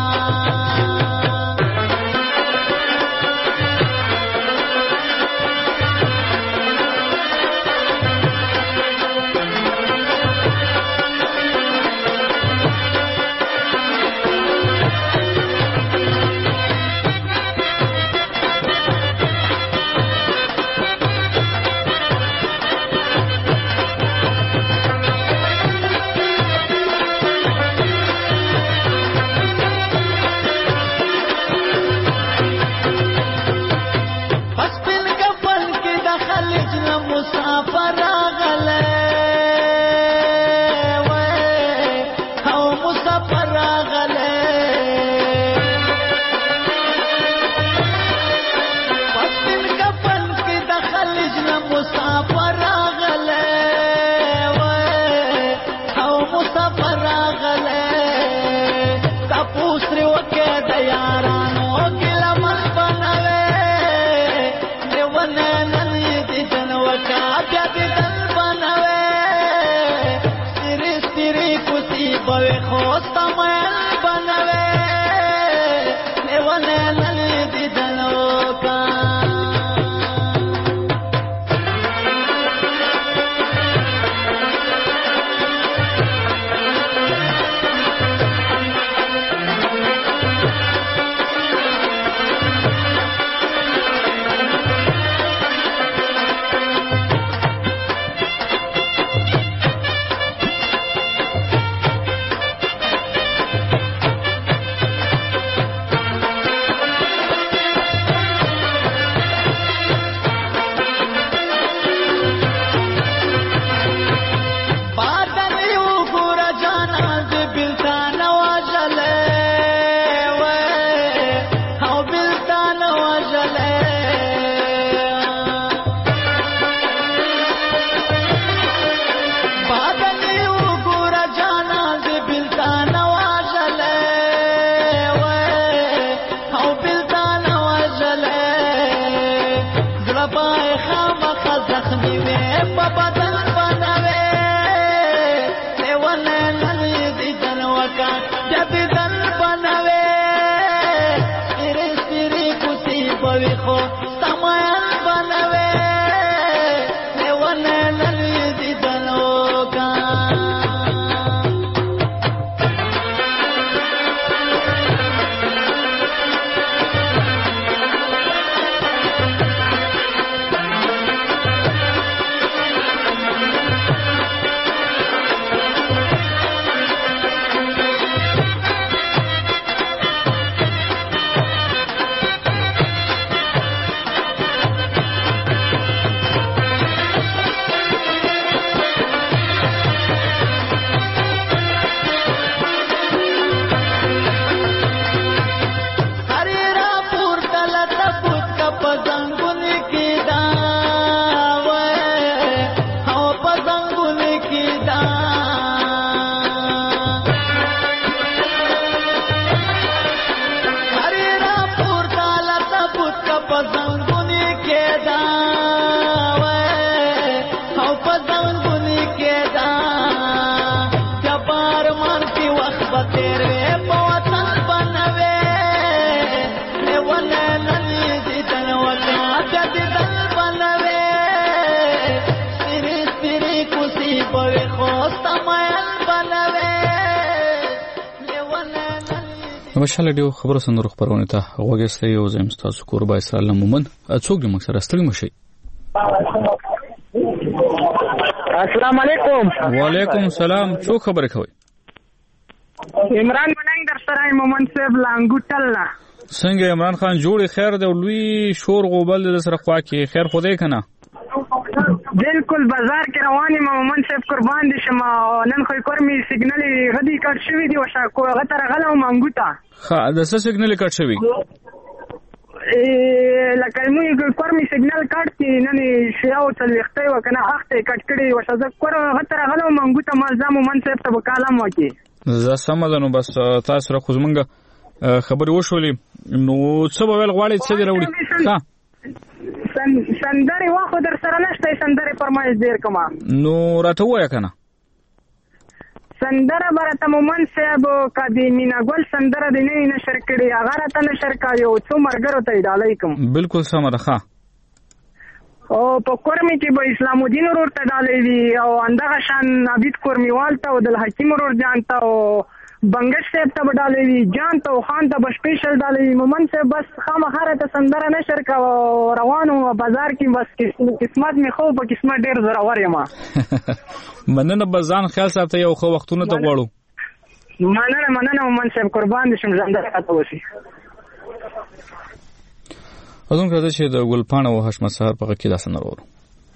مشاله ډیو خبرو سندرو خبرونه ته وګورئ یو زم تاسو قربای سلام مومن څوک دې مکسر استړي مشي. السلام علیکم. وعلیکم السلام. څوک خبره کوي؟ عمران ملنګ در سره مومن صاحب لانګوټل. څنګه عمران خان جوړ خیر دی لوی شور غوبل د سره خوا کې خیر خو دې کنه؟ بالکل بازار کې رواني مومن صاحب قربان دي شمه نن خو کورمي سیګنل غدي کټ شوی دی وشا کو غتر غلو مانګوتا. ها د څه سیګنل کټ شوی؟ ا لکه موږ کورمي سیګنل کټ کی نن شیاو تل وخته وکنه اخته کټ کړي وشا ز کور غتر غلو مانګوتا ما زمو مومن صاحب ته وکالم وکي. زه سمدنو بس تاسو را خو زمونږ خبرې وشولې نو څه به ویل غواړئ څه دې راوړي؟ ښه سندرې واخو در سره نشته سندرې فرمایش ډېر کما نو راته ووایه که نه سندره به راته مومن صاحب که د مینا ګل سندره د نوي نشر کړي هغه راته نشر کا یو څو ملګرو ته یې ډالۍ کړم. بلکل سمه ده. ښه او په کورمي کې به اسلام الدین ورور ته ډالۍ وي او همدغه شان عبید کورمیوال ته او عبدالحکیم ورور جان ته او بنگش صاحب ته به ډالۍ وي جان ته او خان ته به سپیشل ډالۍ وي. مومن صاحب بس خامخا راته سندره نشر کا روان وم بازار کې بس قسمت مې خو په قسمت ډېر زورور یم. مننه به ځان خیال ساته یو ښه وختونه ته غواړو. مننه مننه مومن صاحب قربان دي شم ژوندی راته وشي. اذن کړه چې د ګلپاڼه او حشمت سهار په کې داسې نه ورو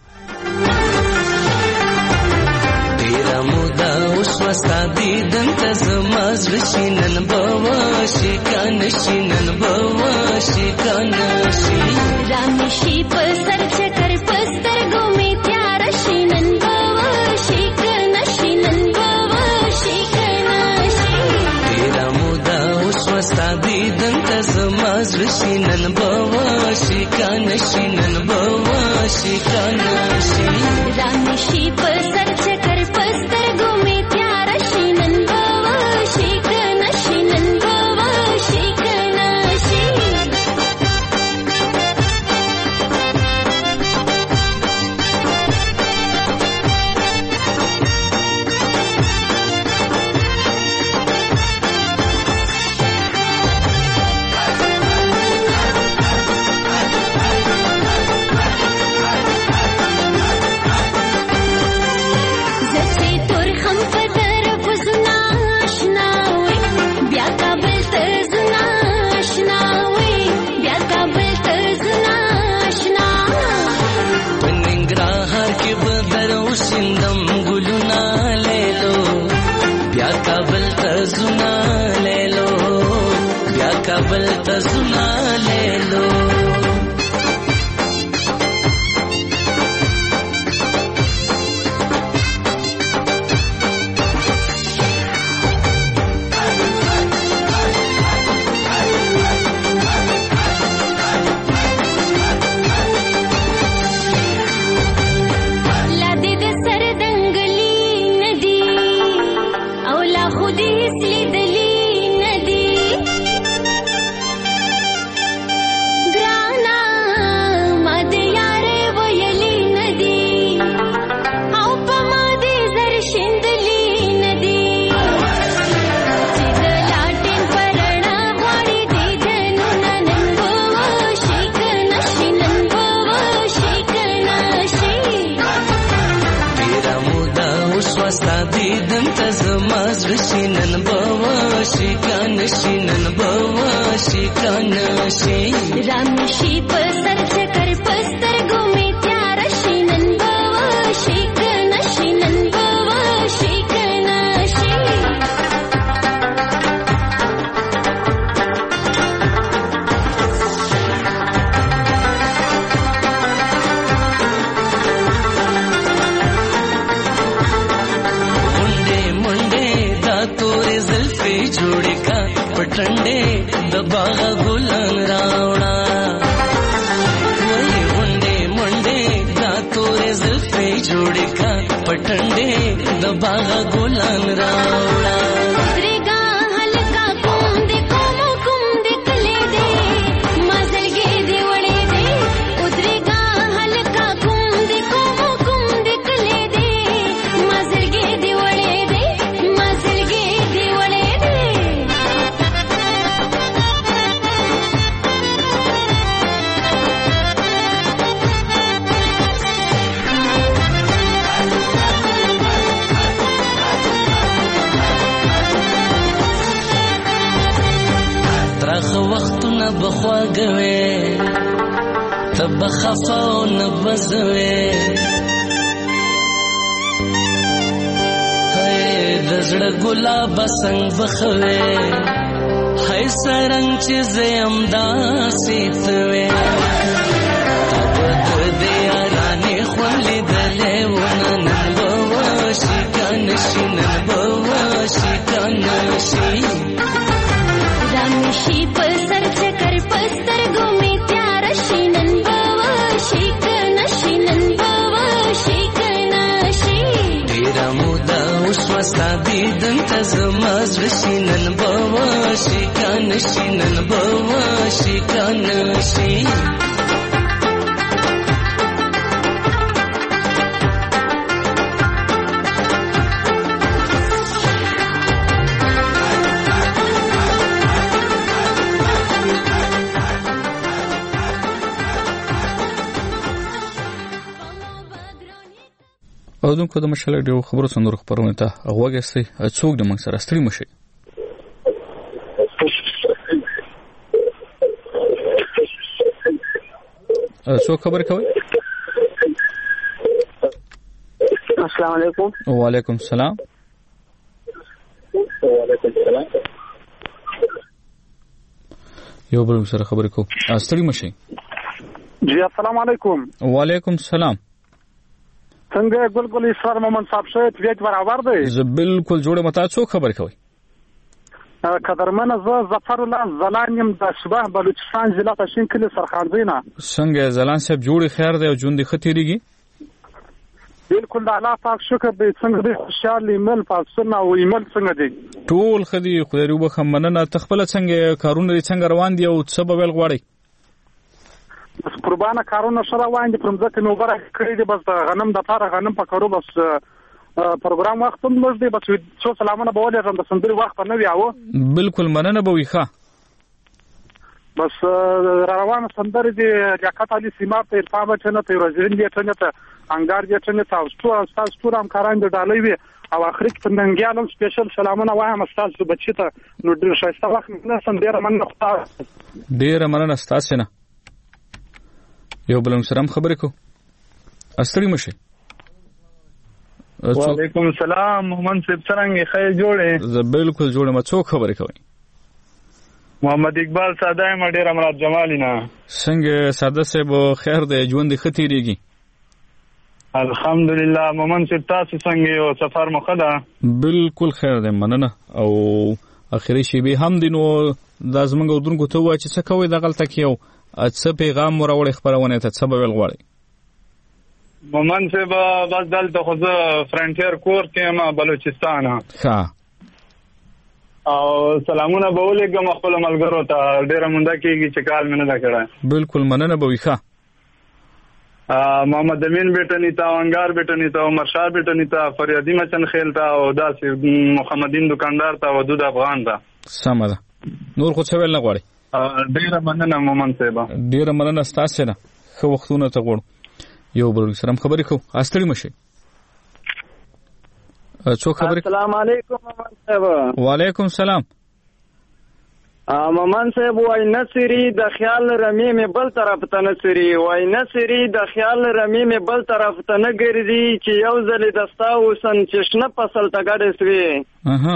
ډیره موده اوس وستا دیدن ته زما زړه شي نن به وشي کنه شي نن به وشي کنه شي رامي شي په سر چکر پسترګو می تیار شي نن به وشي کنه شي نن به وشي کنه شي ډیره موده اوس وستا دیدن ته زما زړه شي نن به وشي کنه شي نن به وشي کنه شي رامي شي په سر چکر پسترګو می تیار شي نن به وشي کنه شي نن به وشي کنه شي کابل ته زنا لے لو خواږوي تب خفاو نبزوي هاي د زړه ګلاب څنګه بخوي هاي سرنګ چې زم داسې توي تب د یارانې خولې دلې ونن بوشي کنشي نن بوشي کنشي رمشي پر سر چکر پستر ګومې تیار شي نن بوشي کنشي نن بوشي کنشي ډېر موده اوس وستا دیدن ته زما زړه شي نن بوشي کنشي نن بوشي کنشي اودونکو د مشال ډیو خبرو څنګه خبرونه ته غوږی څوک د موږ سره ستړي مشي څوک خبر کوي السلام علیکم وعلیکم السلام وعلیکم السلام یو بل سره خبر کو ستړي مشي جی السلام علیکم وعلیکم السلام څنګه ګلګل اسرار مومن صاحب شوی ویټ برابر دی زه بالکل جوړه متا څو خبر کوي قدرمن زه ظفر الله زلانیم د شبه بلوچستان ضلع تشین کلی سرخانزینا څنګه زلان صاحب جوړي خیر دی او ژوند ختیریږي بالکل د الله پاک شکر دی څنګه دی خوشاله ایمیل پاسونه او ایمیل څنګه دی ټول خدي خدای روبه خمننه تخپل څنګه کارونه څنګه روان دي او سبب ول غواړي بس قربانه کارونه سره وایي پر مځکه نو غره کړی دی بس غنم د پاره غنم پکړو بس پروګرام وخت هم لږ دی بس څو سلامونه به ولې د سندري وخت نه ویاو بالکل مننه به ویخه بس روانه سندري دی لیاقت علي سیمار ته ارفان چنه ته روزین دی چنه ته انګار دی چنه ته اوستو استاد ستورم کاران دی ډالۍ وي او اخر کې پندنګیالم سپیشل سلامونه وایم استاد سو بچی ته نو ډیر شایسته وخت نه سم ډیر مننه خو ډیر مننه استاد سينه یو بل سلام خبرې کو استری مشه وعلیکم السلام محمد صاحب څنګه خیر جوړه زه بالکل جوړه ما څوک خبرې کوي محمد اقبال ساده ما ډیر مراد جمالینا څنګه ساده صاحب خیر دی ژوند ختیریږي الحمدلله محمد صاحب تاسو څنګه یو سفر مخده بالکل خیر دی مننه او اخري شی به هم دینو د زمنګ ودونکو ته وای چې څه کوي د غلطه کیو څه پیغام وروړي خبرونه ته څه به غواړي محمد صاحب بس دلته خو زه فرنټیر کور کې ما بلوچستان ها او سلامونه به ولګم خپل ملګرو ته ډیره مونږه کېږي چې کال مې نه دا کړه بالکل مننه به ویخه محمد امین بیٹنی تا انگار بیٹنی تا عمر شاه بیٹنی تا فریادی مچن خیل تا او داسې محمدین دکاندار تا ودود افغان تا سم ده نور خو څه ویل نه غواړي ډیره مننه مومن صاحب ډیره مننه ستاسو نه خو وختونه ته غوړ یو بل سلام خبرې کو استړي مشه څو خبرې السلام علیکم مومن صاحب وعلیکم السلام مومن صاحب وای نصری د خیال رمی می بل طرف ته نصری وای نصری د خیال رمی می بل طرف ته نه ګرځي چې یو ځل دستا وسن چشنه فصل ته ګډه سوي اها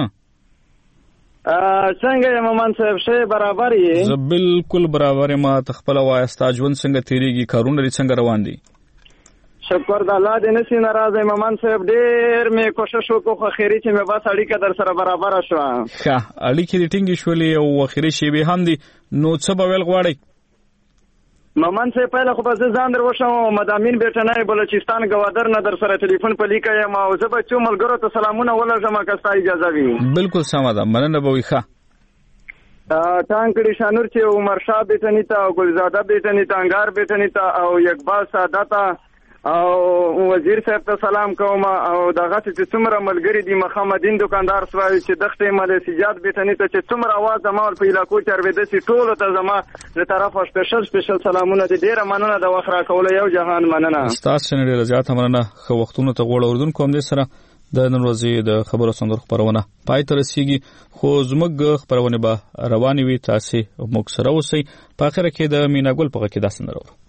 څنګه مومن صاحب شی برابر یې زه بالکل برابر ما تخپل واسطه ژوند څنګه تیریږي کارونه لري څنګه روان دي شکر د الله دې نسی ناراضه مومن صاحب ډېر مې کوشش وکړ خو خیری چې مې بس اړیکه در سره برابر شو ښه اړیکې دې ټینګې شولې او اخري شی به هم دي نو څه به ویل غواړي مومن صاحب پهله خو به زه ځان در وشم مدامین بیٹنه بلوچستان گوادر نه در سره ټلیفون په لیکه یم او زه به چو ملګرو ته سلامونه ولرم که ستا اجازه وي بالکل سمه ده مننه به وي ښه ټانکړي شانور چې عمر شاه بیٹنی ته او ګلزاده بیٹنی ته انګار بیٹنی ته او اقبال ساده ته او وزیر صاحب ته سلام کوم او دغه چې څومره ملګری دي محمدین دکاندار سوای چې دغه مل سجاد بیتنی ته چې څومره आवाज زموږ په علاقو کې اورېده سي ټول ته زما له طرفه سپیشل سپیشل سلامونه دي ډیره مننه د وخت را کول یو جهان مننه تاسو نه ډیره زیاته مننه خو وختونو ته غوړ اردن کوم دي سره د نن ورځې د خبرو سندرو خبرونه پای ته رسیږي خو زموږ خبرونه به روانې وي تاسو موږ سره اوسئ په اخر کې د مینا ګل په کې داسې نرو